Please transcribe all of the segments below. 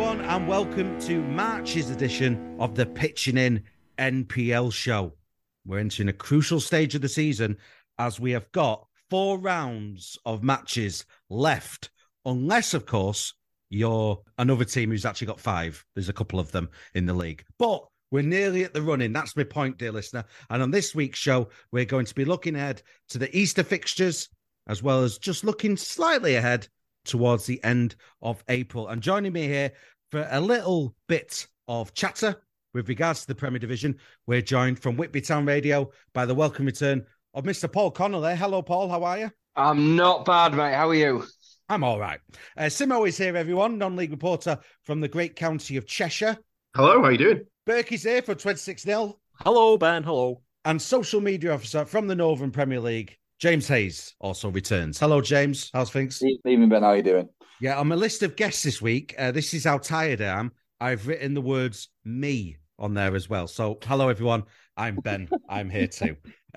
everyone, and welcome to March's edition of the Pitching In NPL show. We're entering a crucial stage of the season as we have got 4 rounds of matches left, unless, of course, you're another team who's actually got 5. There's a couple of them in the league. But we're nearly at the running. That's my point, dear listener. And on this week's show, we're going to be looking ahead to the Easter fixtures, as well as just looking slightly ahead towards the end of April. And joining me here for a little bit of chatter with regards to the Premier Division, we're joined from Whitby Town Radio by the welcome return of Mr. Paul Connolly. Hello, Paul. How are you? I'm not bad, mate. How are you? I'm all right. Simo is here, everyone, non-league reporter from the great county of Cheshire. Hello, how you doing? Berkey's here for 26-0. Hello, Ben. Hello. And social media officer from the Northern Premier League, James Hayes, also returns. Hello, James. How's things? Evening, Ben. How are you doing? Yeah, on my list of guests this week, this is how tired I am. I've written the words me on there as well. So, hello, everyone. I'm Ben. I'm here too.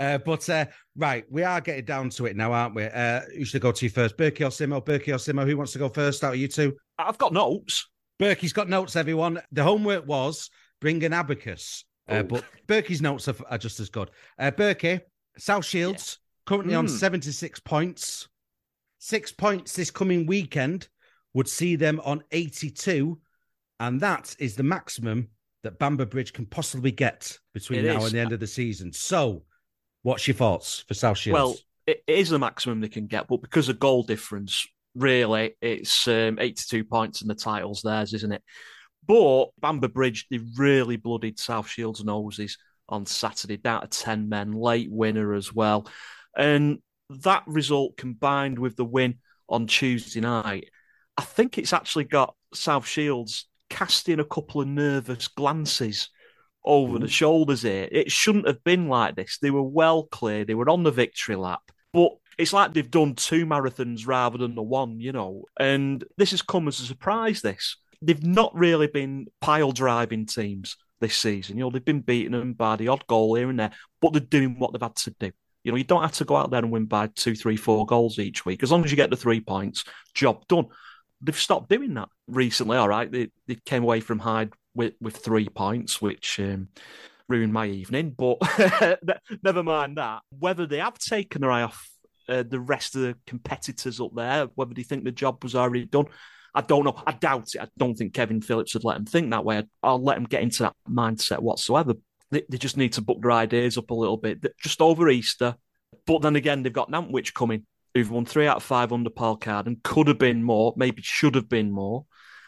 Right, we are getting down to it now, aren't we? Who should I go to first? Berkey or Simo? Berkey or Simo? Who wants to go first out of you two? I've got notes. Berkey's got notes, everyone. The homework was bring an abacus. But Berkey's notes are just as good. Berkey, South Shields, currently on 76 points. 6 points this coming weekend would see them on 82. And that is the maximum that Bamber Bridge can possibly get between now and the end of the season. So, what's your thoughts for South Shields? Well, it is the maximum they can get, but because of goal difference, really, it's 82 points and the title's theirs, isn't it? But Bamber Bridge, they really bloodied South Shields' noses on Saturday, down to 10 men, late winner as well. And that result combined with the win on Tuesday night, I think it's actually got South Shields casting a couple of nervous glances over the shoulders here. It shouldn't have been like this. They were well clear. They were on the victory lap. But it's like they've done 2 marathons rather than the one, you know. And this has come as a surprise, this. They've not really been pile-driving teams this season. You know, they've been beating them by the odd goal here and there, but they're doing what they've had to do. You know, you don't have to go out there and win by 2, 3, 4 goals each week. As long as you get the 3 points, job done. They've stopped doing that recently, all right. They came away from Hyde with 3 points, which ruined my evening. But never mind that. Whether they have taken their eye off the rest of the competitors up there, whether they think the job was already done, I don't know. I doubt it. I don't think Kevin Phillips would let them think that way. I'll let them get into that mindset whatsoever. They just need to book their ideas up a little bit, just over Easter. But then again, they've got Nantwich coming, who've won 3 out of 5 under Paul Carden. Could have been more, maybe should have been more.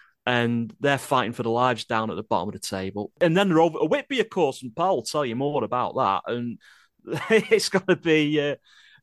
And they're fighting for their lives down at the bottom of the table. And then they're over Whitby, of course, and Paul will tell you more about that. And it's going to be a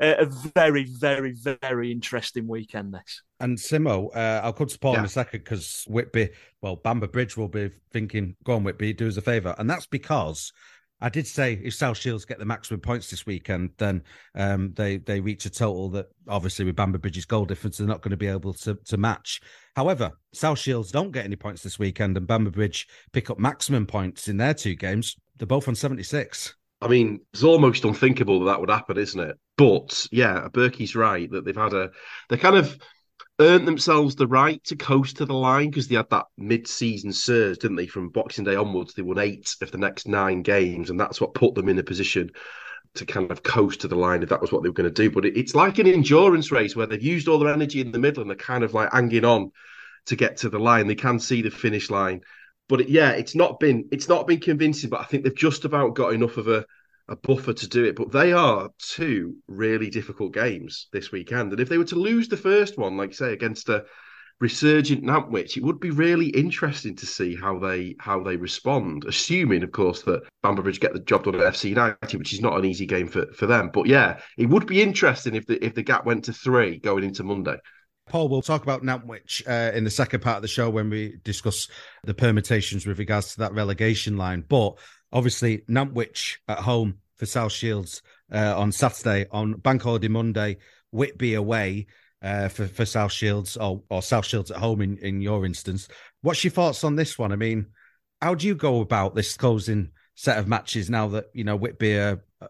very, very, very interesting weekend, this. And Simo, I'll come to Paul in a second because Whitby, Bamber Bridge will be thinking, go on, Whitby, do us a favour. And that's because I did say if South Shields get the maximum points this weekend, then they reach a total that obviously with Bamber Bridge's goal difference, they're not going to be able to match. However, South Shields don't get any points this weekend and Bamber Bridge pick up maximum points in their 2 games. They're both on 76. I mean, it's almost unthinkable that would happen, isn't it? But yeah, Berkey's right that they kind of earned themselves the right to coast to the line because they had that mid-season surge, didn't they? From Boxing Day onwards, they won 8 of the next 9 games, and that's what put them in a position to kind of coast to the line if that was what they were going to do. But it's like an endurance race where they've used all their energy in the middle and they're kind of like hanging on to get to the line. They can see the finish line. But it's not been convincing, but I think they've just about got enough of a buffer to do it. But they are 2 really difficult games this weekend. And if they were to lose the first one, like say, against a resurgent Nantwich, it would be really interesting to see how they respond, assuming, of course, that Bamber Bridge get the job done at FC United, which is not an easy game for them. But yeah, it would be interesting if the gap went to 3 going into Monday. Paul, we'll talk about Nantwich in the second part of the show when we discuss the permutations with regards to that relegation line. But obviously, Nantwich at home for South Shields on Saturday, on Bank Holiday Monday, Whitby away for South Shields, or South Shields at home in your instance. What's your thoughts on this one? I mean, how do you go about this closing set of matches now that, you know, Whitby are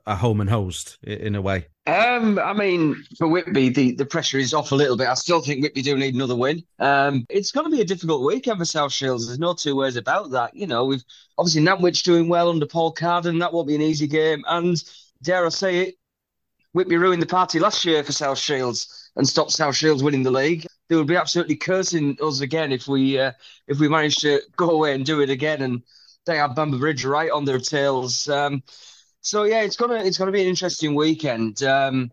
a home and host in a way? I mean, for Whitby, the pressure is off a little bit. I still think Whitby do need another win. It's going to be a difficult weekend for South Shields. There's no two ways about that. You know, we've obviously Nantwich doing well under Paul Carden. That won't be an easy game. And dare I say it, Whitby ruined the party last year for South Shields and stopped South Shields winning the league. They would be absolutely cursing us again if we managed to go away and do it again. And they have Bamber Bridge right on their tails. So yeah, it's gonna be an interesting weekend.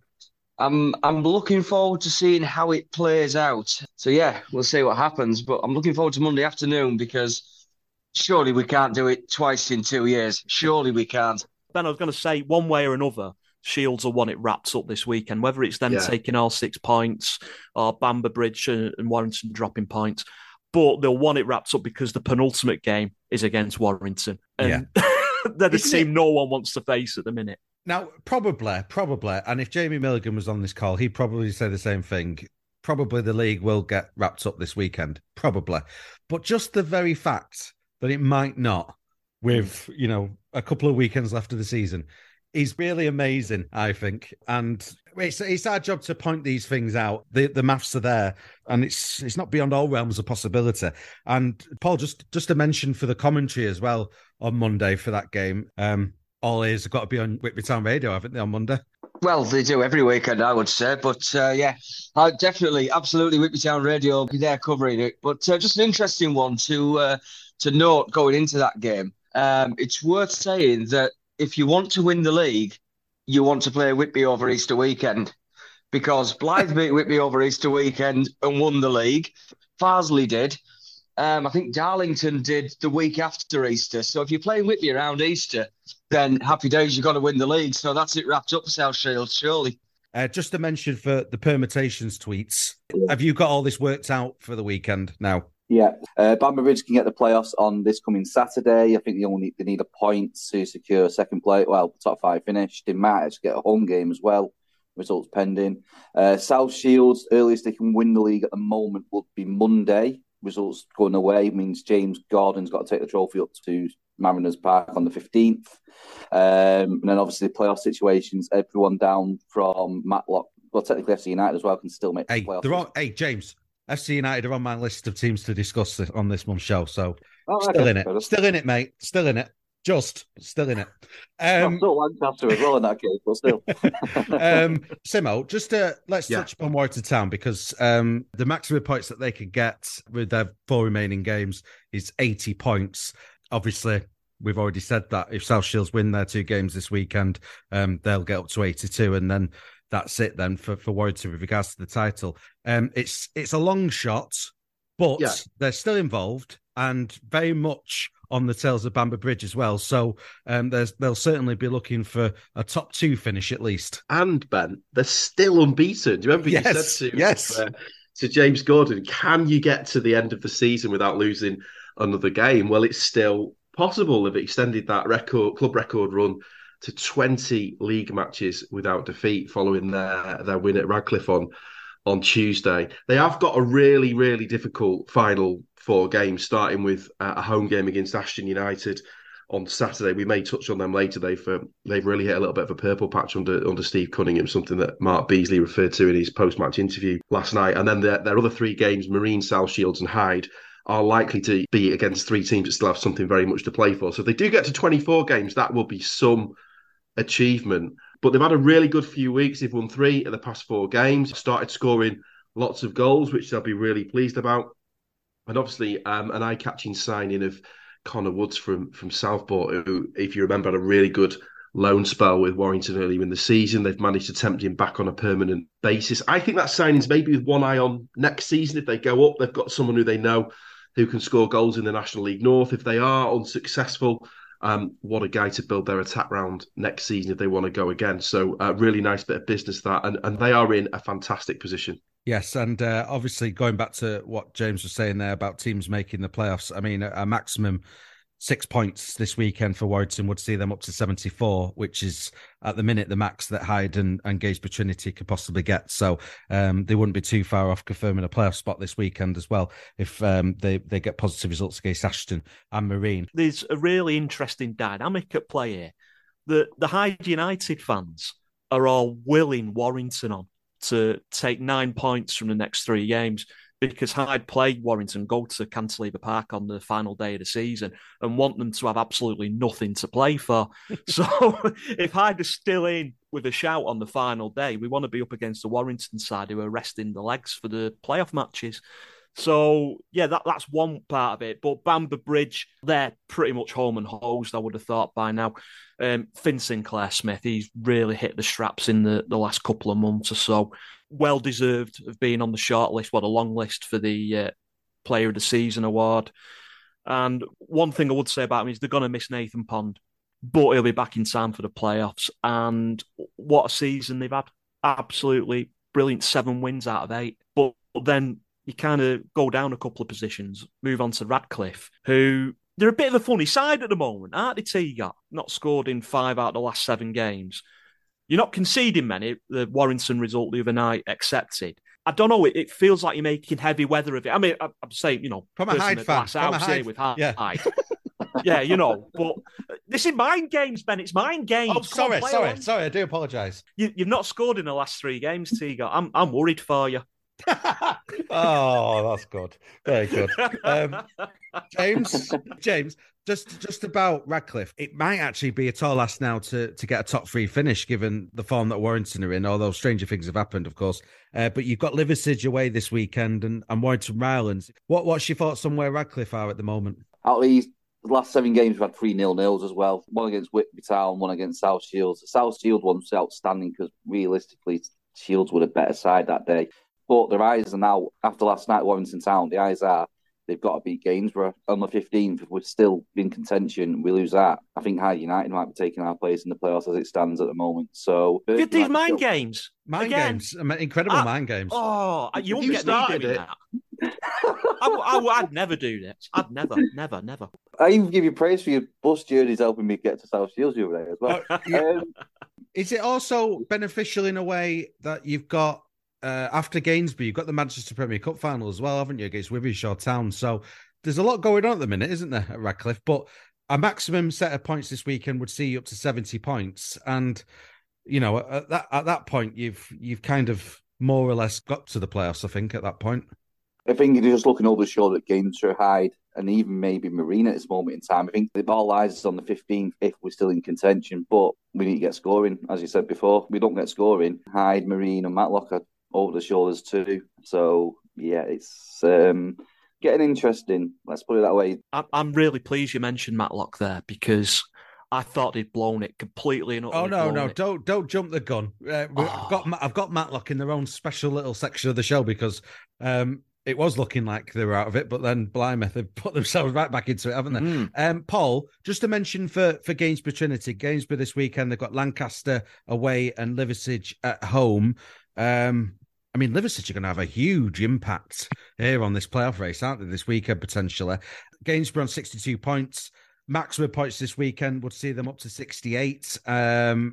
I'm looking forward to seeing how it plays out. So yeah, we'll see what happens. But I'm looking forward to Monday afternoon because surely we can't do it twice in 2 years. Surely we can't. Ben, I was going to say, one way or another, Shields will want it wrapped up this weekend, whether it's them taking all 6 points or Bamber Bridge and Warrington dropping points. But they'll want it wrapped up because the penultimate game is against Warrington. And they're the team no one wants to face at the minute. Now, probably, and if Jamie Milligan was on this call, he'd probably say the same thing. Probably the league will get wrapped up this weekend, probably. But just the very fact that it might not, with, a couple of weekends left of the season, is really amazing, I think. And it's our job to point these things out. The maths are there, and it's not beyond all realms of possibility. And Paul, just to mention for the commentary as well on Monday for that game, all ears have got to be on Whitby Town Radio, haven't they, on Monday? Well, they do every weekend, I would say. But definitely, absolutely, Whitby Town Radio will be there covering it. But just an interesting one to note going into that game. It's worth saying that if you want to win the league, you want to play Whitby over Easter weekend, because Blythe beat Whitby over Easter weekend and won the league. Farsley did. I think Darlington did the week after Easter. So if you're playing Whitby around Easter, then happy days, you've got to win the league. So that's it wrapped up for South Shields, surely. Just to mention for the permutations tweets, have you got all this worked out for the weekend now? Yeah, Bamber Bridge can get the playoffs on this coming Saturday. I think they need a point to secure second place. Well, top 5 finish. They might actually get a home game as well. Results pending. South Shields, earliest they can win the league at the moment would be Monday. Results going away means James Gordon's got to take the trophy up to Mariners Park on the 15th. And then obviously the playoff situations, everyone down from Matlock. Well, technically FC United as well can still make the playoffs. Hey, James. FC United are on my list of teams to discuss on this month's show, so in it. Still in it, mate. Still in it. Just still in it. I'm still Lancaster as well in that case, but still. Simo, just let's touch upon Warrington Town, because the maximum points that they could get with their 4 remaining games is 80 points. Obviously, we've already said that if South Shields win their 2 games this weekend, they'll get up to 82, and then that's it then for Warrington with regards to the title. It's a long shot, but they're still involved and very much on the tails of Bamber Bridge as well. So they'll certainly be looking for a top 2 finish at least. And Ben, they're still unbeaten. Do you remember you said to James Gordon, can you get to the end of the season without losing another game? Well, it's still possible. They've extended that club record run to 20 league matches without defeat following their win at Radcliffe on Tuesday. They have got a really, really difficult final 4 games, starting with a home game against Ashton United on Saturday. We may touch on them later. They've really hit a little bit of a purple patch under Steve Cunningham, something that Mark Beasley referred to in his post-match interview last night. And then their other 3 games, Marine, South Shields and Hyde, are likely to be against 3 teams that still have something very much to play for. So if they do get to 24 games, that will be some achievement. But they've had a really good few weeks. They've won 3 of the past 4 games, started scoring lots of goals, which they'll be really pleased about. And obviously an eye-catching signing of Connor Woods from Southport, who, if you remember, had a really good loan spell with Warrington earlier in the season. They've managed to tempt him back on a permanent basis. I think that signing's maybe with one eye on next season. If they go up, they've got someone who they know who can score goals in the National League North. If they are unsuccessful, what a guy to build their attack round next season if they want to go again. So really nice bit of business that, and they are in a fantastic position. Yes, and obviously going back to what James was saying there about teams making the playoffs, I mean, a maximum 6 points this weekend for Warrington would see them up to 74, which is at the minute the max that Hyde and Gainsborough Trinity could possibly get. So they wouldn't be too far off confirming a playoff spot this weekend as well if they get positive results against Ashton and Marine. There's a really interesting dynamic at play here. The Hyde United fans are all willing Warrington on to take 9 points from the next 3 games because Hyde play Warrington, go to Cantilever Park on the final day of the season and want them to have absolutely nothing to play for. So if Hyde is still in with a shout on the final day, we want to be up against the Warrington side who are resting the legs for the playoff matches. So, yeah, that's one part of it. But Bamber Bridge, they're pretty much home and hosed, I would have thought by now. Finn Sinclair-Smith, he's really hit the straps in the last couple of months or so. Well-deserved of being on the short list, the long list for the Player of the Season award. And one thing I would say about him is they're going to miss Nathan Pond, but he'll be back in time for the playoffs. And what a season they've had. Absolutely brilliant, 7 wins out of 8. But then you kind of go down a couple of positions, move on to Radcliffe, who they're a bit of a funny side at the moment, aren't they, Teagat? Not scored in 5 out of the last 7 games. You're not conceding many, the Warrington result the other night accepted. I don't know, it feels like you're making heavy weather of it. I mean, I'm saying, from a Hyde fan. From a Hyde. With Hyde. Yeah. Yeah, but this is mind games, Ben. It's mind games. Oh, sorry. I do apologise. You've not scored in the last 3 games, Teagat. I'm worried for you. Oh, that's good. Very good. James, just about Radcliffe, it might actually be a tall ask now to get a top 3 finish given the form that Warrington are in, although stranger things have happened, of course. But you've got Liversidge away this weekend and Warrington Rylands. What's your thoughts on where Radcliffe are at the moment? At least the last 7 games we've had 3 0-0s as well. One against Whitby Town, one against South Shields. The South Shields one's outstanding because realistically Shields were a better side that day. But their eyes are now, after last night, Warrington Town, the eyes are, they've got to beat Gainsborough. On the 15th, if we're still in contention, we lose that. I think Hyde United might be taking our place in the playoffs as it stands at the moment. So, these mind games. Mind games. Incredible mind games. Oh, you won't get me doing that. I'd never do this. I'd never. I even give you praise for your bus journeys helping me get to South Shields the other day as well. Is it also beneficial in a way that you've got, after Gainsborough, you've got the Manchester Premier Cup final as well, haven't you, against Wivelshaw Town? So there's a lot going on at the minute, isn't there, at Radcliffe? But a maximum set of points this weekend would see you up to 70 points. And, at that point, you've kind of more or less got to the playoffs, I think, at that point. I think you're just looking over the shoulder at Gainsborough, Hyde, and even maybe Marine at this moment in time. I think the ball lies on the 15th if we're still in contention, but we need to get scoring. As you said before, we don't get scoring. Hyde, Marine and Matlock are over the shoulders too. So, yeah, it's getting interesting. Let's put it that way. I'm really pleased you mentioned Matlock there because I thought he'd blown it completely and utterly. Oh, no, don't jump the gun. I've got Matlock in their own special little section of the show because it was looking like they were out of it, but then Blimey, they've put themselves right back into it, haven't they? Paul, just to mention for Gainsborough Trinity, Gainsborough this weekend, they've got Lancaster away and Liversidge at home. Liversidge are going to have a huge impact here on this playoff race, aren't they, this weekend, potentially? Gainsborough on 62 points. Maximum points this weekend would see them up to 68. And,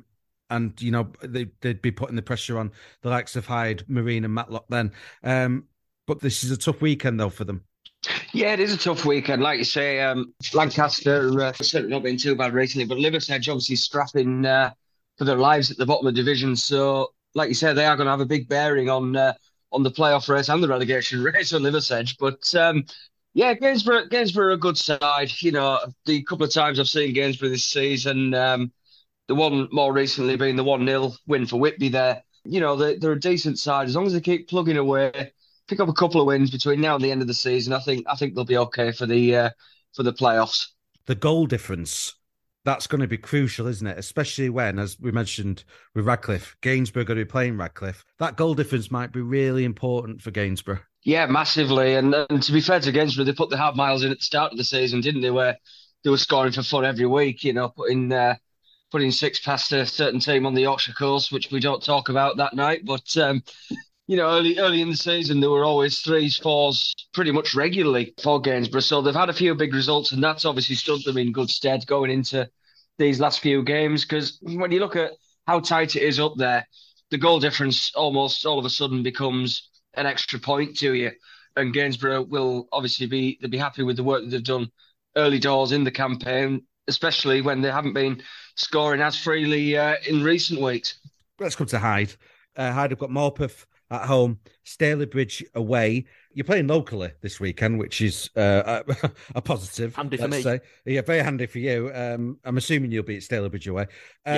they'd be putting the pressure on the likes of Hyde, Marine and Matlock then. But this is a tough weekend, though, for them. Yeah, it is a tough weekend. Like you say, Lancaster certainly not been too bad recently, but Liversidge obviously strapping for their lives at the bottom of the division. So, like you said, they are going to have a big bearing on the playoff race and the relegation race on Liversidge. But Gainsborough are a good side. The couple of times I've seen Gainsborough this season, the one more recently being the 1-0 win for Whitby there. They're a decent side. As long as they keep plugging away, pick up a couple of wins between now and the end of the season, I think they'll be okay for the playoffs. The goal difference, that's going to be crucial, isn't it? Especially when, as we mentioned with Radcliffe, Gainsborough are going to be playing Radcliffe. That goal difference might be really important for Gainsborough. Yeah, massively. And to be fair to Gainsborough, they put the half miles in at the start of the season, didn't they? Where they were scoring for fun every week, putting 6 past a certain team on the Yorkshire coast, which we don't talk about that night. But early in the season, there were always 3s, 4s pretty much regularly for Gainsborough. So they've had a few big results, and that's obviously stood them in good stead going into these last few games. Because when you look at how tight it is up there, the goal difference almost all of a sudden becomes an extra point to you. And Gainsborough will obviously they'll be happy with the work that they've done early doors in the campaign, especially when they haven't been scoring as freely in recent weeks. Let's come to Hyde. Hyde have got Morpeth at home, Stalybridge away. You're playing locally this weekend, which is a positive. Handy for me. Say. Yeah, very handy for you. I'm assuming you'll be at Stalybridge away.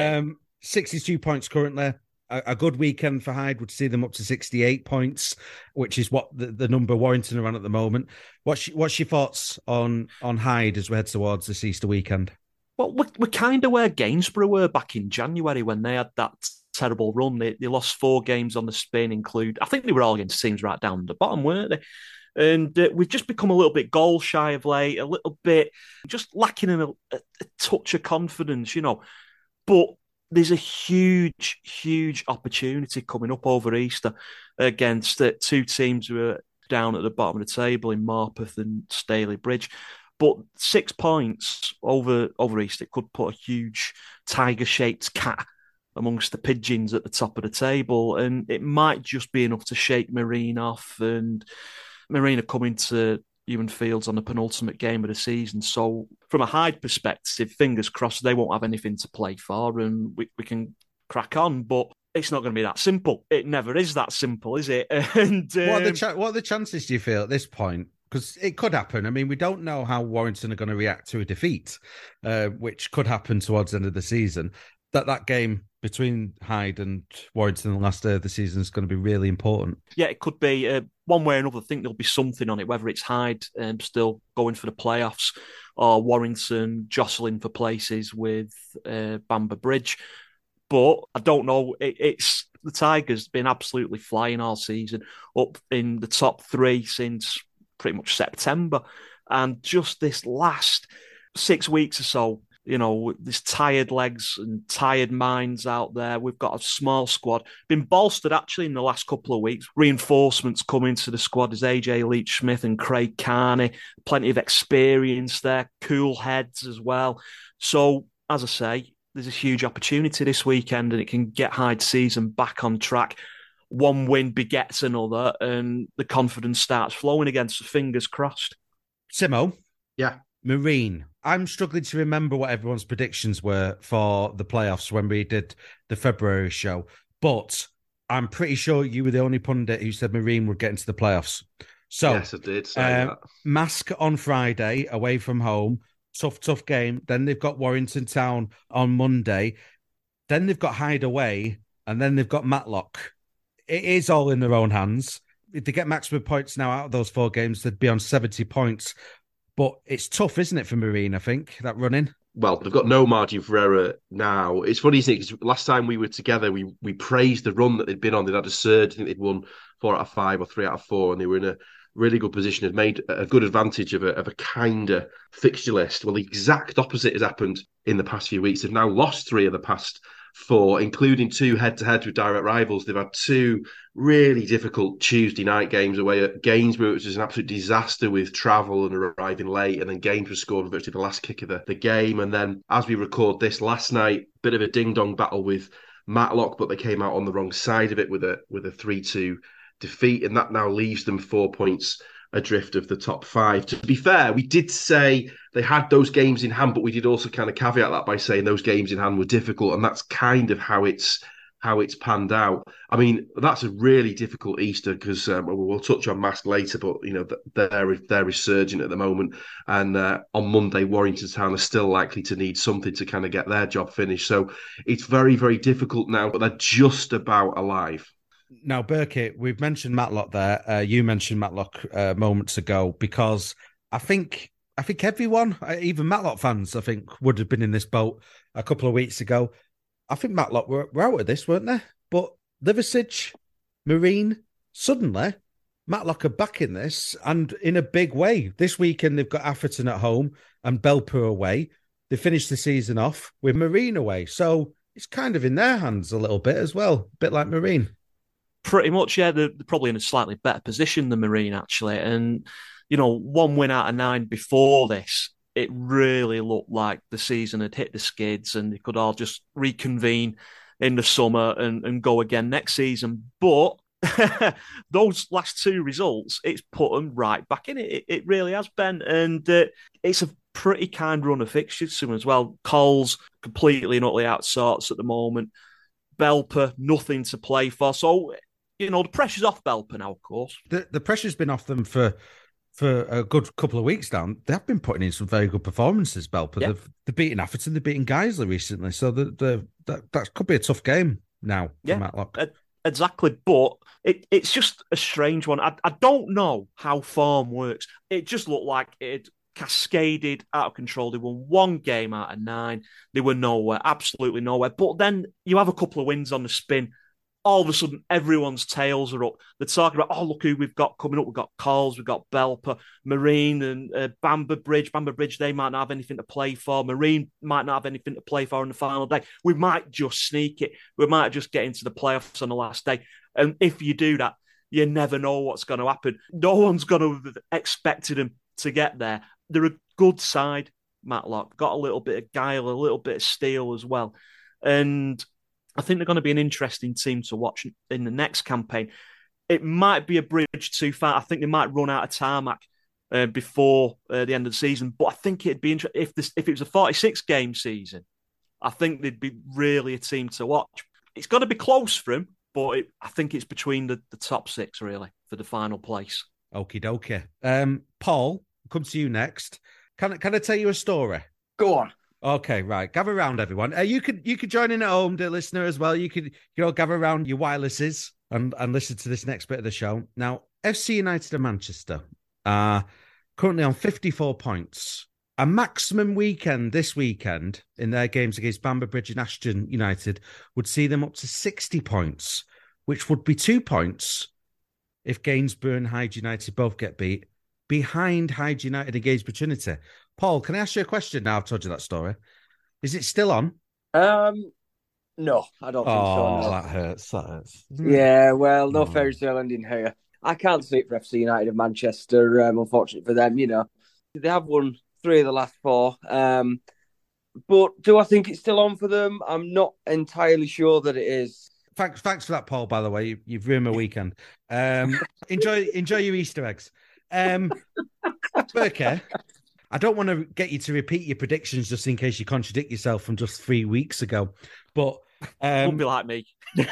62 points currently. A good weekend for Hyde would see them up to 68 points, which is what the number Warrington are on at the moment. What's your thoughts on Hyde as we head towards this Easter weekend? Well, we're kind of where Gainsborough were back in January when they had that terrible run. They lost 4 games on the spin, I think they were all against teams right down the bottom, weren't they? And we've just become a little bit goal shy of late, a little bit just lacking in a touch of confidence, But there's a huge, huge opportunity coming up over Easter against 2 teams who are down at the bottom of the table in Morpeth and Stalybridge. But 6 points over Easter could put a huge tiger-shaped cat amongst the pigeons at the top of the table, and it might just be enough to shake Marine off. And Marine are coming to Ewan Fields on the penultimate game of the season, so from a Hyde perspective, fingers crossed they won't have anything to play for, and we can crack on. But it's not going to be that simple. It never is that simple, is it? And what are the chances, do you feel, at this point? Because it could happen. I mean, we don't know how Warrington are going to react to a defeat, which could happen towards the end of the season. That game between Hyde and Warrington the last day of the season is going to be really important. Yeah, it could be one way or another. I think there'll be something on it, whether it's Hyde still going for the playoffs or Warrington jostling for places with Bamber Bridge. But I don't know. It's the Tigers been absolutely flying all season, up in the top 3 since pretty much September. And just this last 6 weeks or so, there's tired legs and tired minds out there. We've got a small squad, been bolstered actually in the last couple of weeks. Reinforcements coming to the squad as AJ Leach-Smith and Craig Carney. Plenty of experience there, cool heads as well. So, as I say, there's a huge opportunity this weekend, and it can get Hyde's season back on track. One win begets another, and the confidence starts flowing again, so fingers crossed. Simo? Yeah. Marine. I'm struggling to remember what everyone's predictions were for the playoffs when we did the February show, but I'm pretty sure you were the only pundit who said Marine would get into the playoffs. So, yes, I did say that. Mask on Friday, away from home. Tough game. Then they've got Warrington Town on Monday. Then they've got Hyde away, and then they've got Matlock. It is all in their own hands. If they get maximum points now out of those 4 games, they'd be on 70 points. But it's tough, isn't it, for Marine, I think, that running? Well, they've got no margin for error now. It's funny, isn't it? Because last time we were together, we praised the run that they'd been on. They'd had a surge. I think they'd won 4 out of 5 or 3 out of 4, and they were in a really good position, had made a good advantage of a kinder fixture list. Well, the exact opposite has happened in the past few weeks. They've now lost 3 of the past 4, including 2 head-to-heads with direct rivals. They've had 2 really difficult Tuesday night games away at Gainsborough, which was an absolute disaster with travel and arriving late, and then Gainsborough scored on virtually the last kick of the game. And then, as we record this last night, bit of a ding-dong battle with Matlock, but they came out on the wrong side of it with a 3-2 defeat, and that now leaves them 4 points adrift of the top 5. To be fair, we did say they had those games in hand, but we did also kind of caveat that by saying those games in hand were difficult, and that's kind of how it's panned out. I mean, that's a really difficult Easter because we'll touch on Mask later, but they're resurgent at the moment, and on Monday Warrington Town are still likely to need something to kind of get their job finished. So it's very, very difficult now, but they're just about alive. Now, Burkett, we've mentioned Matlock there. You mentioned Matlock moments ago, because I think everyone, even Matlock fans, I think would have been in this boat a couple of weeks ago. I think Matlock were out of this, weren't they? But Liversidge, Marine, suddenly Matlock are back in this, and in a big way. This weekend they've got Atherton at home and Belper away. They finished the season off with Marine away. So it's kind of in their hands a little bit as well, a bit like Marine. Pretty much, yeah. They're probably in a slightly better position than Marine, actually. And, 1 win out of 9 before this, it really looked like the season had hit the skids and they could all just reconvene in the summer and go again next season. But those last 2 results, it's put them right back in it. It really has, Ben. And it's a pretty kind run of fixtures to him as well. Coles completely and utterly out of sorts at the moment. Belper, nothing to play for. So, the pressure's off Belper now, of course. The pressure's been off them for a good couple of weeks now. They have been putting in some very good performances, Belper. Yeah. They've beaten Atherton, they've beaten Guiseley recently. So that could be a tough game now for Matlock. Exactly, but it's just a strange one. I don't know how form works. It just looked like it cascaded out of control. They won 1 game out of 9. They were nowhere, absolutely nowhere. But then you have a couple of wins on the spin. All of a sudden, everyone's tails are up. They're talking about, look who we've got coming up. We've got Coles, we've got Belper, Marine and Bamber Bridge. Bamber Bridge, they might not have anything to play for. Marine might not have anything to play for on the final day. We might just sneak it. We might just get into the playoffs on the last day. And if you do that, you never know what's going to happen. No one's going to have expected them to get there. They're a good side, Matlock. Got a little bit of guile, a little bit of steel as well. And I think they're going to be an interesting team to watch in the next campaign. It might be a bridge too far. I think they might run out of tarmac before the end of the season. But I think it'd be interesting if it was a 46-game season. I think they'd be really a team to watch. It's going to be close for them, but I think it's between the top 6 really for the final place. Okie dokie. Paul, I'll come to you next. Can I tell you a story? Go on. Okay, right. Gather around, everyone. You could join in at home, dear listener, as well. You could gather around your wirelesses and listen to this next bit of the show. Now, FC United of Manchester are currently on 54 points. A maximum weekend this weekend in their games against Bamber Bridge and Ashton United would see them up to 60 points, which would be 2 points if Gainsborough and Hyde United both get beat, behind Hyde United and Gainsborough Trinity. Paul, can I ask you a question now? I've told you that story. Is it still on? No, I don't think so. No. That hurts. Yeah, well, no fairy tale ending here. I can't see it for FC United of Manchester, unfortunately for them, They have won 3 of the last 4. But do I think it's still on for them? I'm not entirely sure that it is. Thanks for that, Paul, by the way. You've ruined my weekend. Enjoy your Easter eggs. Berke, I don't want to get you to repeat your predictions just in case you contradict yourself from just 3 weeks ago. But won't be like me.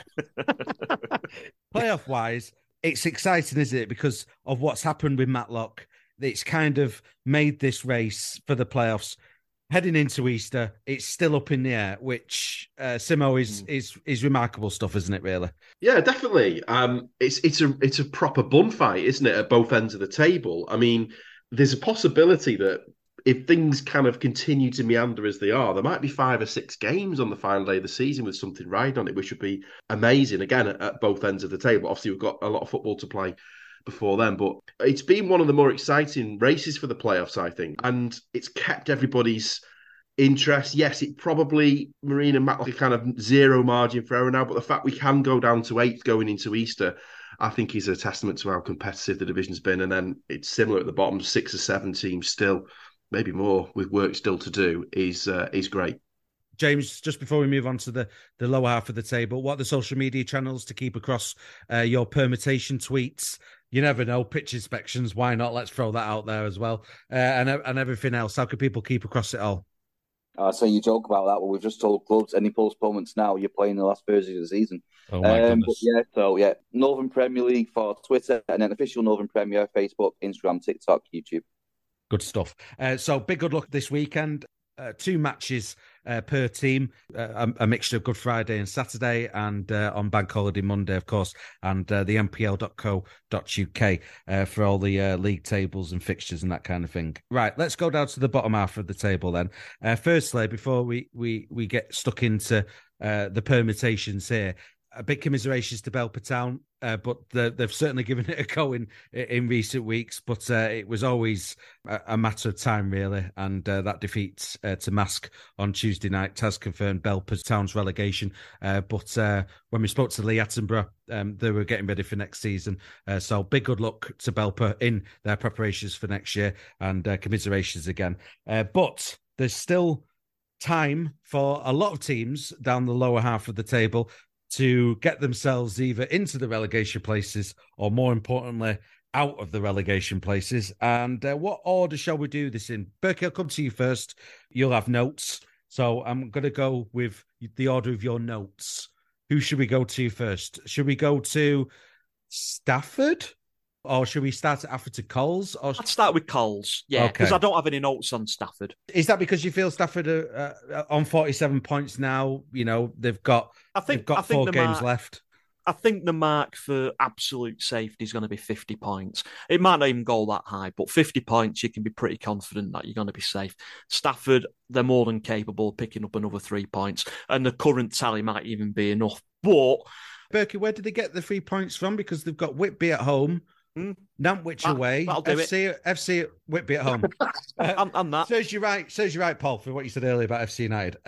Playoff-wise, it's exciting, isn't it? Because of what's happened with Matlock. It's kind of made this race for the playoffs. Heading into Easter, it's still up in the air, which Simo is remarkable stuff, isn't it? Really? Yeah, definitely. It's a proper bun fight, isn't it? At both ends of the table. I mean, there's a possibility that if things kind of continue to meander as they are, there might be 5 or 6 games on the final day of the season with something riding on it, which would be amazing. Again, at both ends of the table. Obviously, we've got a lot of football to play before then, but it's been one of the more exciting races for the playoffs, I think, and it's kept everybody's interest. Yes, it probably Marine and Matlock are kind of zero margin for error now, but the fact we can go down to 8th going into Easter, I think is a testament to how competitive the division's been. And then it's similar at the bottom, 6 or 7 teams still, maybe more, with work still to do, is great. James, just before we move on to the lower half of the table, what are the social media channels to keep across your permutation tweets? You never know, pitch inspections, why not? Let's throw that out there as well. And everything else. How can people keep across it all? So you joke about that, but we've just told clubs any postponements now, you're playing the last Thursday of the season. Oh my goodness. Northern Premier League for Twitter, and then official Northern Premier, Facebook, Instagram, TikTok, YouTube. Good stuff. So big good luck this weekend. 2 matches per team, a mixture of Good Friday and Saturday, and on Bank Holiday Monday, of course, and the mpl.co.uk for all the league tables and fixtures and that kind of thing. Right, let's go down to the bottom half of the table then. Firstly, before we get stuck into the permutations here, a big commiserations to Belper Town, but they've certainly given it a go in recent weeks. But it was always a matter of time, really. And that defeat to Mask on Tuesday night has confirmed Belper Town's relegation. But when we spoke to Lee Attenborough, they were getting ready for next season. So big good luck to Belper in their preparations for next year, and commiserations again. But there's still time for a lot of teams down the lower half of the table to get themselves either into the relegation places or, more importantly, out of the relegation places. And what order shall we do this in? Berkey, I'll come to you first. You'll have notes. So I'm going to go with the order of your notes. Who should we go to first? Should we go to Stafford? Or should we start at Atherton Coles? Or... I'd start with Coles, yeah, because I don't have any notes on Stafford. Is that because you feel Stafford are on 47 points now? You know, they've got 4 games left. I think the mark for absolute safety is going to be 50 points. It might not even go that high, but 50 points, you can be pretty confident that you're going to be safe. Stafford, they're more than capable of picking up another 3 points, and the current tally might even be enough. But Berkey, where did they get the 3 points from? Because they've got Whitby at home, Nantwich away, FC at Whitby at home. And that serves you right, Paul, for what you said earlier about FC United.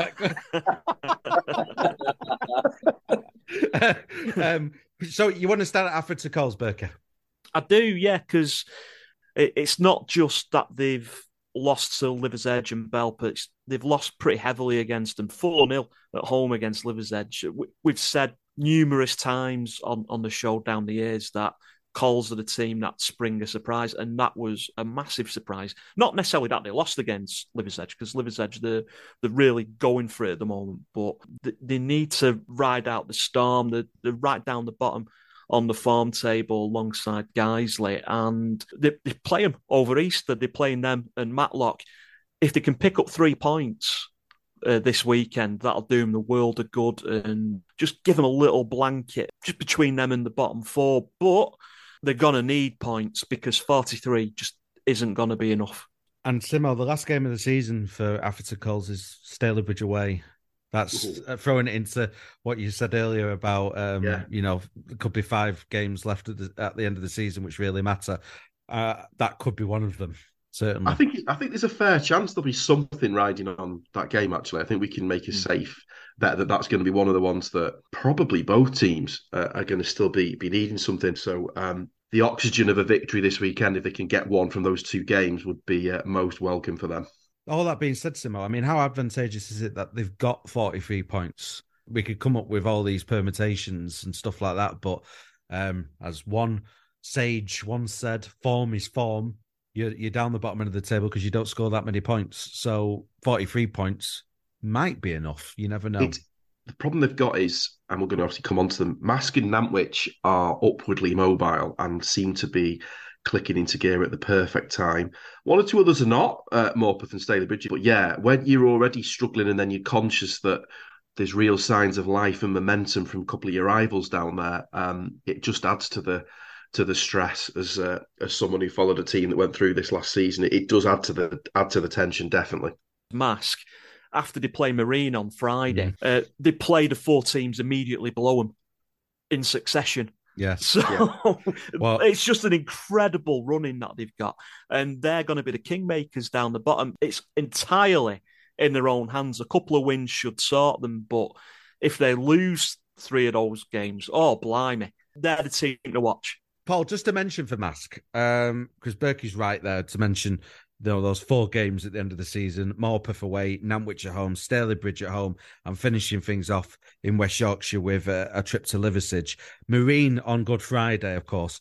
So you want to start at Atherton Coles, Berkey? I do, yeah, because it's not just that they've lost to Liver's Edge and Belper. They've lost pretty heavily against them. 4-0 at home against Liver's Edge. We've said numerous times on the show down the years that Coles are the team that spring a surprise, and that was a massive surprise. Not necessarily that they lost against Liver's Edge, because Liver's Edge, they're really going for it at the moment, but they need to ride out the storm. They're right down the bottom on the form table alongside Guiseley, and they play them over Easter. They're playing them and Matlock. If they can pick up 3 points this weekend, that'll do them the world of good and just give them a little blanket just between them and the bottom 4. But they're going to need points because 43 just isn't going to be enough. And Simo, the last game of the season for Atherton Coles is Stalybridge away. That's throwing it into what you said earlier about, you know, there could be 5 games left at the end of the season, which really matter. That could be one of them, certainly. I think there's a fair chance there'll be something riding on that game, actually. I think we can make a safe bet that's going to be one of the ones that probably both teams are going to still be needing something. So the oxygen of a victory this weekend, if they can get one from those 2 games, would be most welcome for them. All that being said, Simo, I mean, how advantageous is it that they've got 43 points? We could come up with all these permutations and stuff like that, but as one sage once said, form is form. You're down the bottom end of the table because you don't score that many points. So 43 points might be enough. You never know. The problem they've got is, and we're going to obviously come on to them, Mask and Nantwich are upwardly mobile and seem to be clicking into gear at the perfect time. 1 or 2 others are not, Morpeth and Stalybridge. But yeah, when you're already struggling and then you're conscious that there's real signs of life and momentum from a couple of your rivals down there, it just adds to the stress as someone who followed a team that went through this last season. It does add to the tension, definitely. Mask, after they play Marine on Friday, they play the 4 teams immediately below them in succession. Yes. So it's just an incredible running that they've got. And they're going to be the kingmakers down the bottom. It's entirely in their own hands. A couple of wins should sort them. But if they lose 3 of those games, oh, blimey, they're the team to watch. Paul, just to mention for Mask, because Berkey's right there to mention those 4 games at the end of the season: Morpeth away, Nantwich at home, Stalybridge at home, and finishing things off in West Yorkshire with a trip to Liver's Edge. Marine on Good Friday, of course.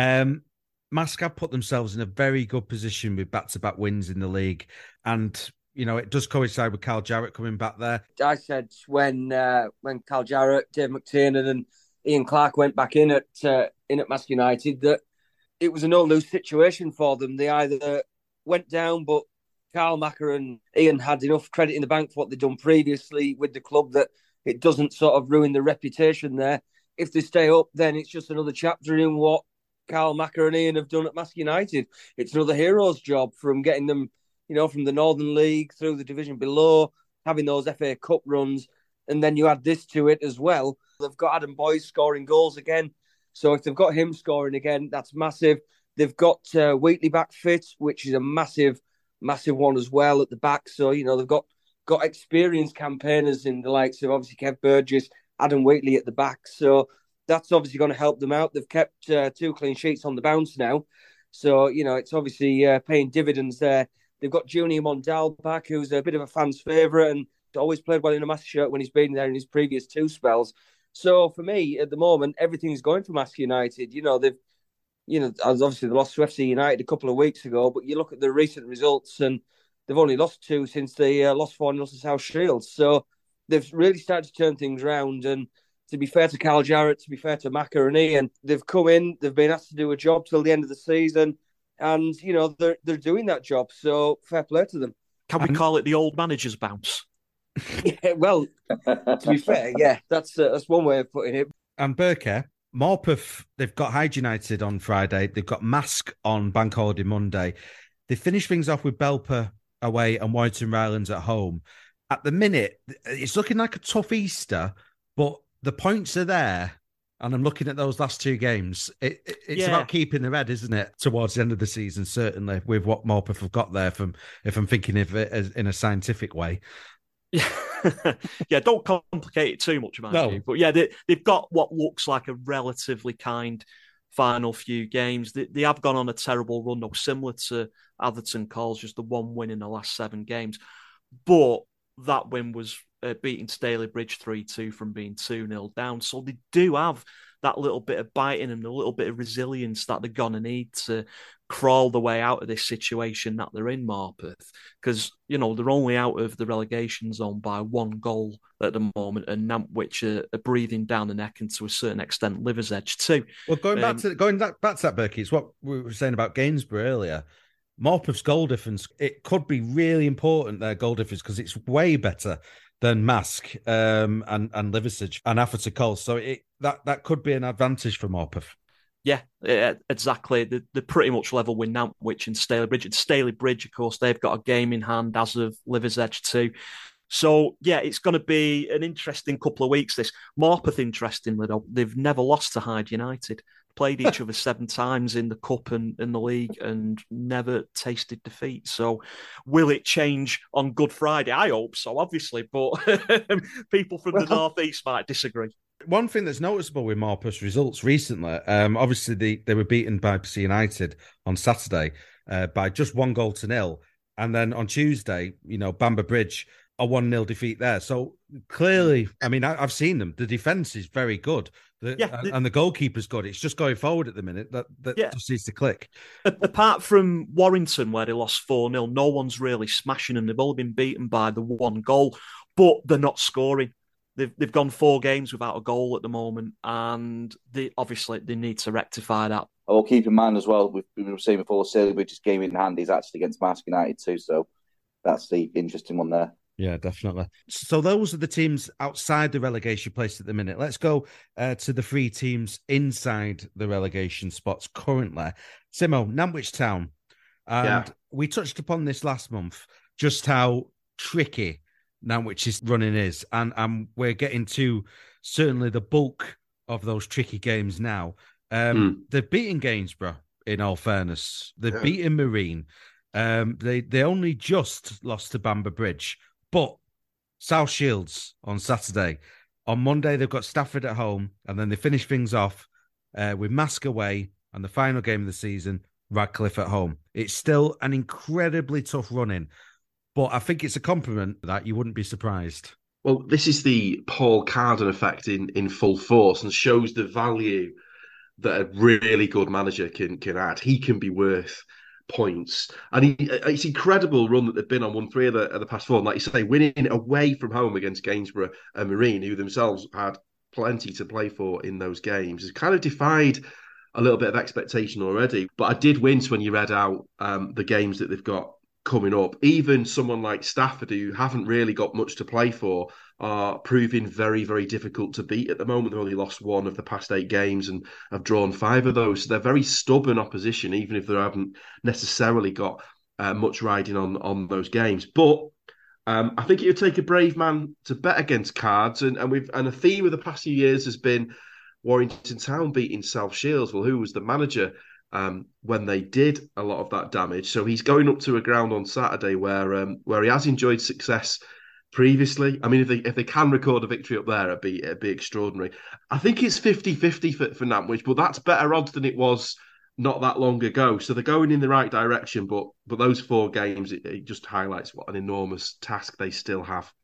Mask have put themselves in a very good position with back-to-back wins in the league. And, you know, it does coincide with Carl Jarrett coming back there. I said when Carl Jarrett, Dave McTiernan and Ian Clark went back in at Mask United that it was a no-lose situation for them. They either went down, but Carl Macker and Ian had enough credit in the bank for what they'd done previously with the club that it doesn't sort of ruin the reputation there. If they stay up, then it's just another chapter in what Carl Macker and Ian have done at Mask United. It's another hero's job from getting them, you know, from the Northern League through the division below, having those FA Cup runs, and then you add this to it as well. They've got Adam Boyce scoring goals again. So if they've got him scoring again, that's massive. They've got Wheatley back fit, which is a massive one as well at the back. So, you know, they've got experienced campaigners in the likes of obviously Kev Burgess, Adam Wheatley at the back. So that's obviously going to help them out. They've kept 2 clean sheets on the bounce now. So, you know, it's obviously paying dividends there. They've got Junior Mondal back, who's a bit of a fan's favourite and always played well in a Mask shirt when he's been there in his previous 2 spells. So for me, at the moment, everything's going for Mask United. You know, obviously they lost to FC United a couple of weeks ago, but you look at the recent results and they've only lost 2 since they lost 4-0 to South Shields. So they've really started to turn things around. And to be fair to Carl Jarrett, to be fair to Maka and Ian, they've come in, they've been asked to do a job till the end of the season. And, they're doing that job. So fair play to them. Can we call it the old manager's bounce? Yeah, well, to be fair, yeah, that's one way of putting it. And Burke, Morpeth, they've got Hyde United on Friday. They've got Mask on Bank Holiday Monday. They finish things off with Belper away and Warrington Rylands at home. At the minute, it's looking like a tough Easter, but the points are there. And I'm looking at those last 2 games. It's about keeping the red, isn't it, towards the end of the season, certainly, with what Morpeth have got there, if I'm thinking of it as, in a scientific way. Yeah, don't complicate it too much, mind you. But yeah, they've got what looks like a relatively kind final few games. They have gone on a terrible run, though, similar to Atherton Calls, just the 1 win in the last 7 games. But that win was beating Stalybridge 3-2 from being 2-0 down. So they do have that little bit of bite in them, a little bit of resilience that they're going to need to crawl the way out of this situation that they're in, Morpeth. Because, they're only out of the relegation zone by 1 goal at the moment, and Nantwich are breathing down the neck, and to a certain extent, Liversedge too. Well, going back to that, Berkey, it's what we were saying about Gainsborough earlier. Morpeth's goal difference, it could be really important, their goal difference, because it's way better than Mask and Liversedge and Atherton Coles. So that could be an advantage for Morpeth. Yeah, exactly. They're pretty much level with Nantwich and Stalybridge. And Stalybridge, of course, they've got a game in hand, as of Liversedge too. So, yeah, it's going to be an interesting couple of weeks, this. Morpeth, interestingly, though, they've never lost to Hyde United. Played each other 7 times in the Cup and in the league and never tasted defeat. So will it change on Good Friday? I hope so, obviously, but people from the North East might disagree. One thing that's noticeable with Morpeth's results recently, obviously they were beaten by FC United on Saturday by just 1-0. And then on Tuesday, Bamber Bridge, a 1-0 defeat there. So clearly, I mean, I've seen them. The defence is very good. And the goalkeeper's good. It's just going forward at the minute that just needs to click. Apart from Warrington, where they lost 4-0, no one's really smashing them. They've all been beaten by the 1 goal, but they're not scoring. They've gone 4 games without a goal at the moment, and they need to rectify that. Well, keep in mind as well, we were saying before, Stalybridge's game in hand is actually against Mask United too, so that's the interesting one there. Yeah, definitely. So those are the teams outside the relegation place at the minute. Let's go to the 3 teams inside the relegation spots currently. Simo, Nantwich Town. And we touched upon this last month, just how tricky Nantwich's running is. And we're getting to certainly the bulk of those tricky games now. They've beaten Gainsborough, in all fairness. They've beaten Marine. They only just lost to Bamber Bridge. But South Shields on Saturday. On Monday, they've got Stafford at home, and then they finish things off with Mask away, and the final game of the season, Radcliffe at home. It's still an incredibly tough run-in, but I think it's a compliment that you wouldn't be surprised. Well, this is the Paul Carden effect in full force, and shows the value that a really good manager can add. He can be worth points, and it's incredible run that they've been on. Won 3 of the past 4, and like you say, winning away from home against Gainsborough and Marine, who themselves had plenty to play for in those games, has kind of defied a little bit of expectation already. But I did wince when you read out the games that they've got coming up. Even someone like Stafford, who haven't really got much to play for, are proving very, very difficult to beat at the moment. They've only lost 1 of the past 8 games and have drawn 5 of those. So they're very stubborn opposition, even if they haven't necessarily got much riding on those games. But I think it would take a brave man to bet against Cards. And a theme of the past few years has been Warrington Town beating South Shields. Well, who was the manager when they did a lot of that damage? So he's going up to a ground on Saturday where he has enjoyed success previously. I mean, if they can record a victory up there, it'd be extraordinary. I think it's 50-50 for Nantwich, but that's better odds than it was not that long ago. So they're going in the right direction, but those 4 games, it just highlights what an enormous task they still have.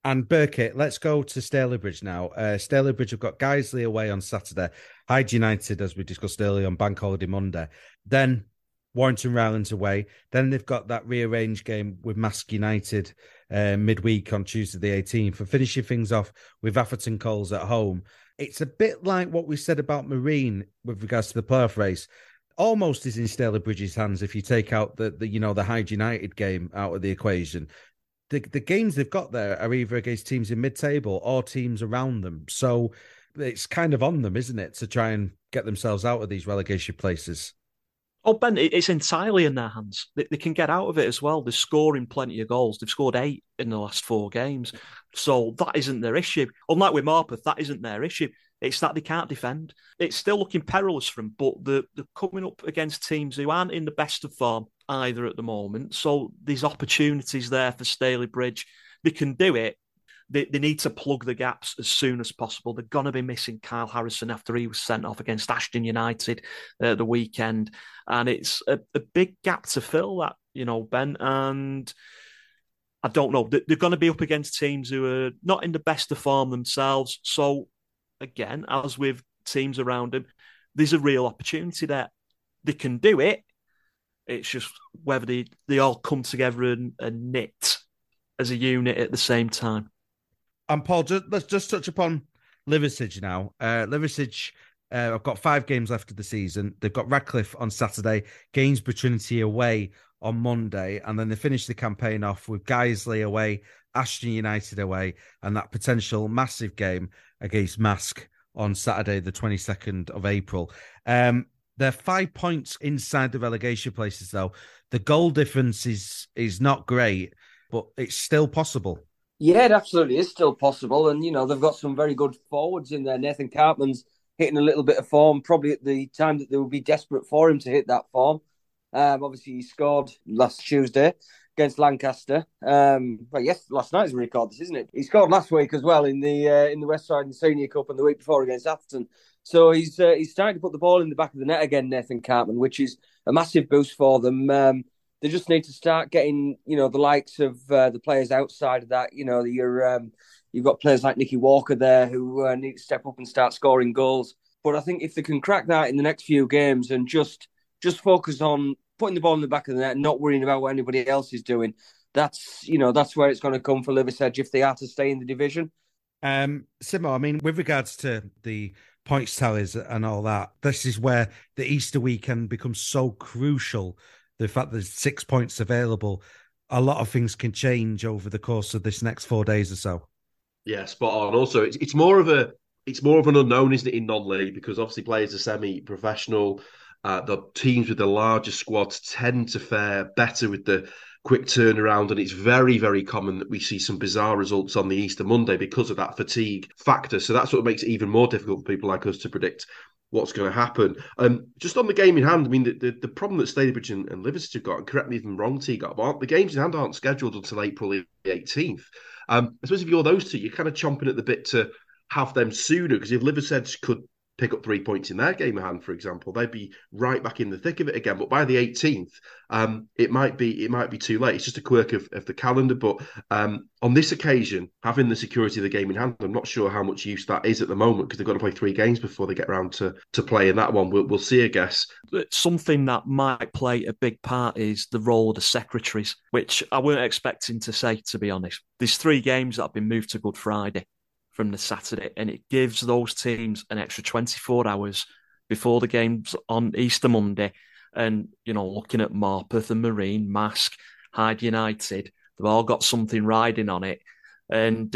And Burkitt, let's go to Stalybridge now. Stalybridge have got Guiseley away on Saturday. Hyde United, as we discussed earlier, on Bank Holiday Monday. Then Warrington Rowlands away. Then they've got that rearranged game with Mask United midweek on Tuesday the 18th. For finishing things off with Atherton Coles at home. It's a bit like what we said about Marine with regards to the playoff race. Almost is in Stalybridge's hands if you take out the Hyde United game out of the equation. The games they've got there are either against teams in mid-table or teams around them. So it's kind of on them, isn't it, to try and get themselves out of these relegation places. Oh, Ben, it's entirely in their hands. They can get out of it as well. They're scoring plenty of goals. They've scored 8 in the last 4 games. So that isn't their issue. Unlike with Morpeth, that isn't their issue. It's that they can't defend. It's still looking perilous for them, but they're coming up against teams who aren't in the best of form either at the moment. So there's opportunities there for Stalybridge. They can do it. They need to plug the gaps as soon as possible. They're going to be missing Kyle Harrison after he was sent off against Ashton United the weekend. And it's a big gap to fill that, Ben. And I don't know. They're going to be up against teams who are not in the best of form themselves. So, again, as with teams around them, there's a real opportunity there. They can do it. It's just whether they all come together and knit as a unit at the same time. And Paul, let's just touch upon Liversidge now. Liversidge have got 5 games left of the season. They've got Radcliffe on Saturday, Gainsborough Trinity away on Monday, and then they finish the campaign off with Guiseley away, Ashton United away, and that potential massive game against Mask on Saturday, the 22nd of April. They're 5 points inside the relegation places, though. The goal difference is not great, but it's still possible. Yeah, it absolutely is still possible. And, they've got some very good forwards in there. Nathan Cartman's hitting a little bit of form, probably at the time that they would be desperate for him to hit that form. Obviously, he scored last Tuesday against Lancaster. Last night as we record this, isn't it? He scored last week as well in the West Side Senior Cup and the week before against Atherton. So he's starting to put the ball in the back of the net again, Nathan Cartman, which is a massive boost for them. They just need to start getting, the likes of the players outside of that. You've got players like Nicky Walker there who need to step up and start scoring goals. But I think if they can crack that in the next few games and just focus on putting the ball in the back of the net and not worrying about what anybody else is doing, that's where it's going to come for Liversedge if they are to stay in the division. Simo, I mean, with regards to the points tallies and all that, this is where the Easter weekend becomes so crucial. The fact that there's 6 points available, a lot of things can change over the course of this next 4 days or so. Yeah, spot on. Also, it's more of an unknown, isn't it, in non-league, because obviously players are semi-professional. The teams with the larger squads tend to fare better with the quick turnaround, and it's very, very common that we see some bizarre results on the Easter Monday because of that fatigue factor. So that's what makes it even more difficult for people like us to predict what's going to happen. Just on the game in hand, I mean, the problem that Stalybridge and Liversidge have got, and correct me if I'm wrong, T-Got, but the games in hand aren't scheduled until April the 18th. I suppose if you're those two, you're kind of chomping at the bit to have them sooner, because if Liversedge could pick up 3 points in their game in hand, for example, they'd be right back in the thick of it again. But by the 18th, it might be too late. It's just a quirk of the calendar. But on this occasion, having the security of the game in hand, I'm not sure how much use that is at the moment, because they've got to play 3 games before they get around to playing that one. We'll see, I guess. Something that might play a big part is the role of the secretaries, which I weren't expecting to say, to be honest. There's 3 games that have been moved to Good Friday from the Saturday, and it gives those teams an extra 24 hours before the games on Easter Monday. And, looking at Morpeth and Marine, Mask, Hyde United, they've all got something riding on it. And,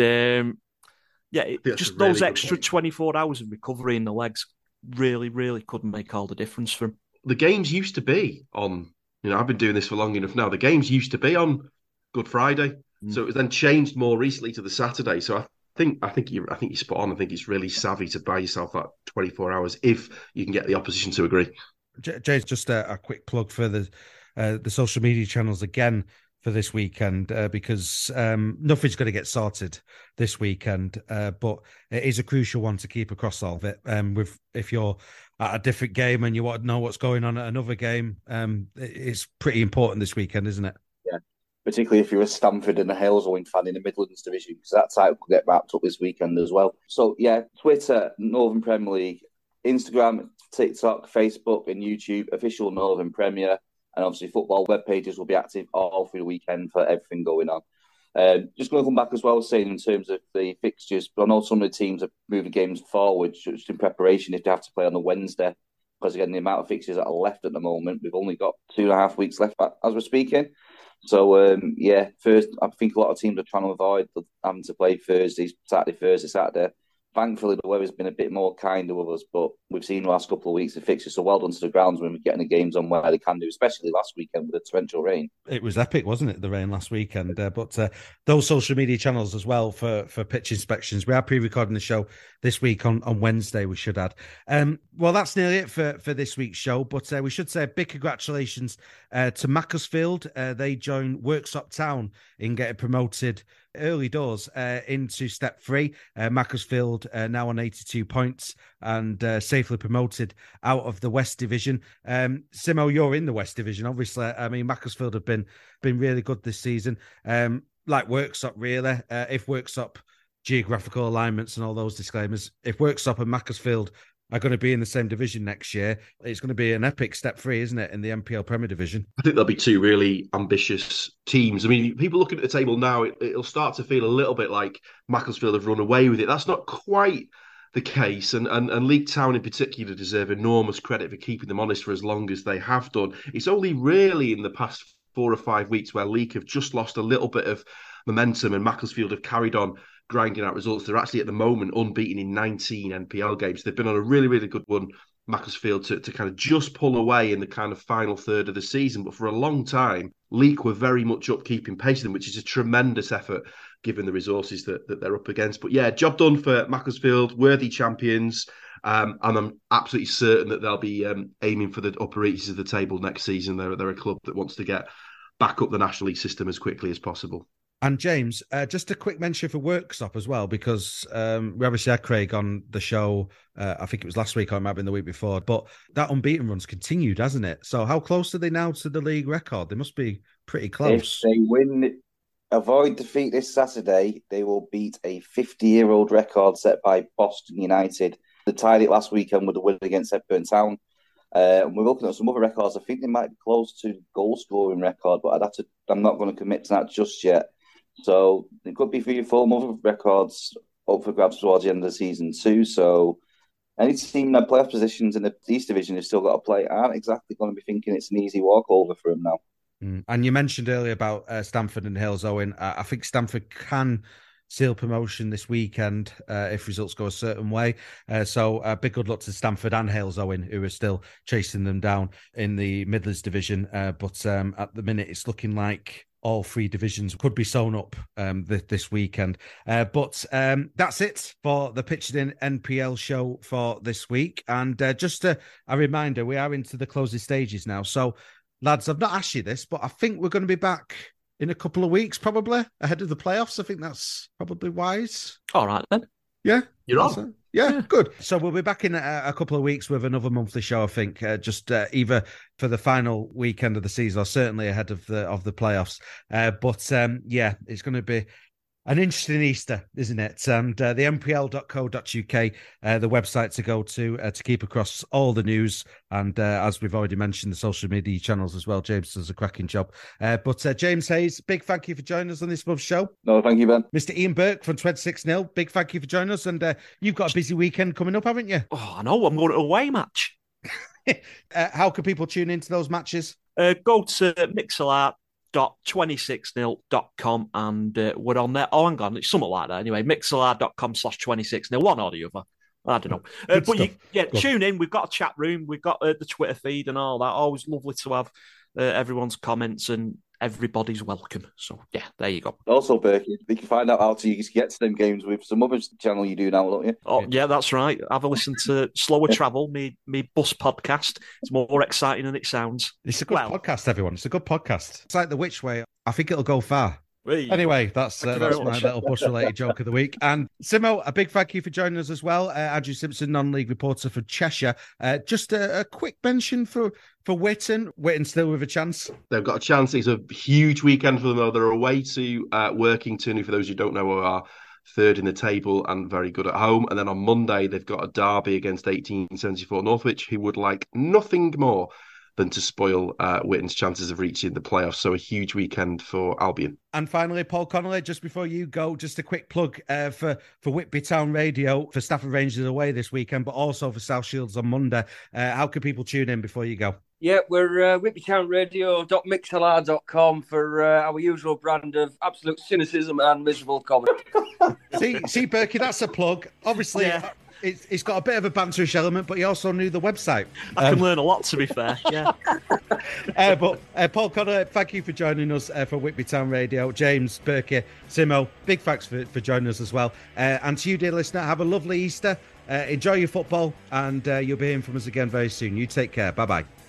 just those extra 24 hours of recovery in the legs really, really could make all the difference for them. The games used to be on, I've been doing this for long enough now, the games used to be on Good Friday. So it was then changed more recently to the Saturday. So I think you're spot on. I think it's really savvy to buy yourself that 24 hours if you can get the opposition to agree. Jay's just a quick plug for the social media channels again for this weekend, because nothing's going to get sorted this weekend, but it is a crucial one to keep across all of it. If you're at a different game and you want to know what's going on at another game, it's pretty important this weekend, isn't it? Yeah. particularly if you're a Stamford and a Halesowen fan in the Midlands division, because that title could get wrapped up this weekend as well. So, yeah, Twitter, Northern Premier League, Instagram, TikTok, Facebook and YouTube, official Northern Premier, and obviously football web pages will be active all through the weekend for everything going on. Just going to come back as well, saying in terms of the fixtures, but I know some of the teams are moving games forward just in preparation if they have to play on the Wednesday, because again, the amount of fixtures that are left at the moment, we've only got 2.5 weeks left as we're speaking. So, first, I think a lot of teams are trying to avoid having to play Saturday. Thankfully, the weather's been a bit more kinder with us, but we've seen the last couple of weeks of fixtures. So well done to the groundsmen for getting the games on where they can do, especially last weekend with the torrential rain. It was epic, wasn't it, the rain last weekend? But those social media channels as well for pitch inspections. We are pre-recording the show this week on Wednesday, we should add. Well, that's nearly it for this week's show, but we should say a big congratulations to Macclesfield. They joined Worksop Town in getting promoted early doors into Step 3. Macclesfield now on 82 points and safely promoted out of the West Division. Simo, you're in the West Division, obviously. I mean, Macclesfield have been really good this season. Like Worksop, really. If Worksop geographical alignments and all those disclaimers, if Worksop and Macclesfield are going to be in the same division next year, it's going to be an epic Step 3, isn't it, in the MPL Premier Division? I think there'll be two really ambitious teams. I mean, people looking at the table now, it'll start to feel a little bit like Macclesfield have run away with it. That's not quite the case, and League Town in particular deserve enormous credit for keeping them honest for as long as they have done. It's only really in the past 4 or 5 weeks where League have just lost a little bit of momentum and Macclesfield have carried on grinding out results. They're actually at the moment unbeaten in 19 NPL games. They've been on a really, really good one, Macclesfield, to kind of just pull away in the kind of final third of the season. But for a long time, Leek were very much up keeping pace with them, which is a tremendous effort given the resources that they're up against. But yeah, job done for Macclesfield, worthy champions. And I'm absolutely certain that they'll be aiming for the upper reaches of the table next season. They're a club that wants to get back up the National League system as quickly as possible. And James, just a quick mention for Worksop as well, because we obviously had Craig on the show. I think it was last week or it might have been the week before, but that unbeaten run's continued, hasn't it? So how close are they now to the league record? They must be pretty close. If they avoid defeat this Saturday, they will beat a 50-year-old record set by Boston United. They tied it last weekend with a win against Hepburn Town. And we're looking at some other records. I think they might be close to goal scoring record, but I'm not going to commit to that just yet. So it could be 3 or 4 more records up for grabs towards the end of the season too. So any team in their playoff positions in the East Division who've still got to play aren't exactly going to be thinking it's an easy walkover for them now. And you mentioned earlier about Stamford and Halesowen. I think Stamford can seal promotion this weekend if results go a certain way. So big good luck to Stamford and Halesowen, who are still chasing them down in the Midlands Division. But at the minute, it's looking like all 3 divisions could be sewn up this weekend. But that's it for the Pitched In NPL show for this week. And just a reminder, we are into the closing stages now. So, lads, I've not asked you this, but I think we're going to be back in a couple of weeks, probably, ahead of the playoffs. I think that's probably wise. All right, then. Yeah? You're on. Yeah, good. So we'll be back in a couple of weeks with another monthly show, I think, just either for the final weekend of the season or certainly ahead of the playoffs. But it's going to be an interesting Easter, isn't it? And the mpl.co.uk, the website to go to keep across all the news. And as we've already mentioned, the social media channels as well. James does a cracking job. But James Hayes, big thank you for joining us on this month's show. No, thank you, Ben. Mr. Ian Burke from 26-0, big thank you for joining us. And you've got a busy weekend coming up, haven't you? Oh, I know. I'm going to a away match. How can people tune into those matches? Go to mixlr.260.com and we're on there. Oh, hang on, it's something like that. Anyway, mixlr.com/260, one or the other. I don't know. But tune in. We've got a chat room. We've got the Twitter feed and all that. Always lovely to have everyone's comments and everybody's welcome. So, yeah, there you go. Also, Berkey, you can find out how to get to them games with some other channel you do now, don't you? Oh, yeah, that's right. Have a listen to Slower Travel, me bus podcast. It's more exciting than it sounds. It's a good podcast, everyone. It's a good podcast. It's like The Which Way. I think it'll go far. Anyway, that's my little bus-related joke of the week. And Simo, a big thank you for joining us as well. Andrew Simpson, non-league reporter for Cheshire. Just a quick mention for Witton. Witton still with a chance. They've got a chance. It's a huge weekend for them, though. They're away to Workington, who, for those who don't know, are third in the table and very good at home. And then on Monday, they've got a derby against 1874 Northwich, who would like nothing more than to spoil Witton's chances of reaching the playoffs. So a huge weekend for Albion. And finally, Paul Connolly, just before you go, just a quick plug for Whitby Town Radio, for Stafford Rangers away this weekend, but also for South Shields on Monday. How can people tune in before you go? Yeah, we're whitbytownradio.mixlr.com for our usual brand of absolute cynicism and miserable comedy. See, Berkey, that's a plug. Obviously, yeah. It's got a bit of a banterish element, but he also knew the website. I can learn a lot, to be fair. Yeah. But Paul Connor, thank you for joining us for Whitby Town Radio. James, Berkey, Simo, big thanks for joining us as well. And to you, dear listener, have a lovely Easter. Enjoy your football, and you'll be hearing from us again very soon. You take care. Bye-bye.